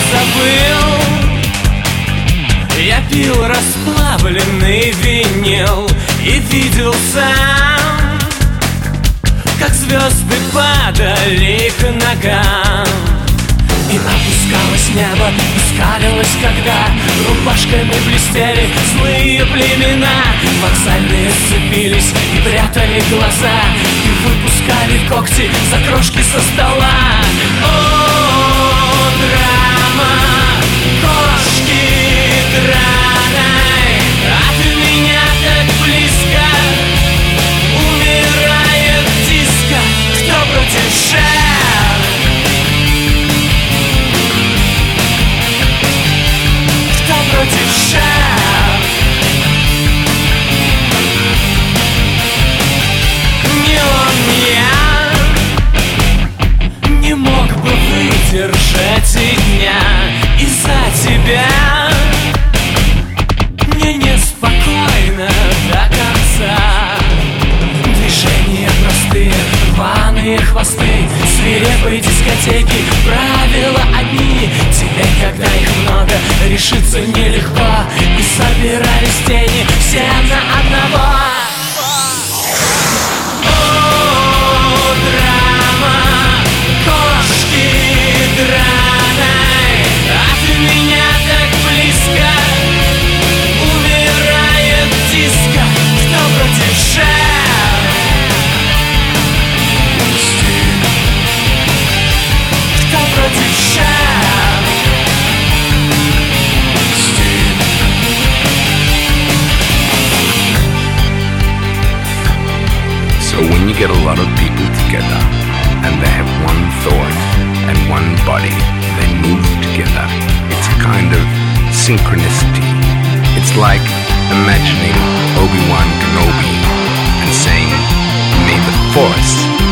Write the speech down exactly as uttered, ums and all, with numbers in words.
забыл. Я пил расплавленный винил и видел сам, как звезды падали к ногам. И опускалось небо, и скалилось, когда рубашками блестели злые племена. Вокзальные сцепились и прятали глаза, и выпускали когти за крошки со стола. О, драма, кошки драной, от меня так близко умирает диско. Кто против Шер? Против Шер? Не он, я не мог бы выдержать и дня из-за тебя. Мне неспокойно до конца. Движения простые, рваные хвосты, свирепые дискотеки, правила одни. Теперь, когда их много, решиться нелегко, и собирались тени все на одного. О, драма, кошки драной, от меня так близко умирает диско. Кто против Шер? Кто против Шер? So when you get a lot of people together and they have one thought and one body, they move together. It's a kind of synchronicity. It's like imagining Obi-Wan Kenobi and saying, may the Force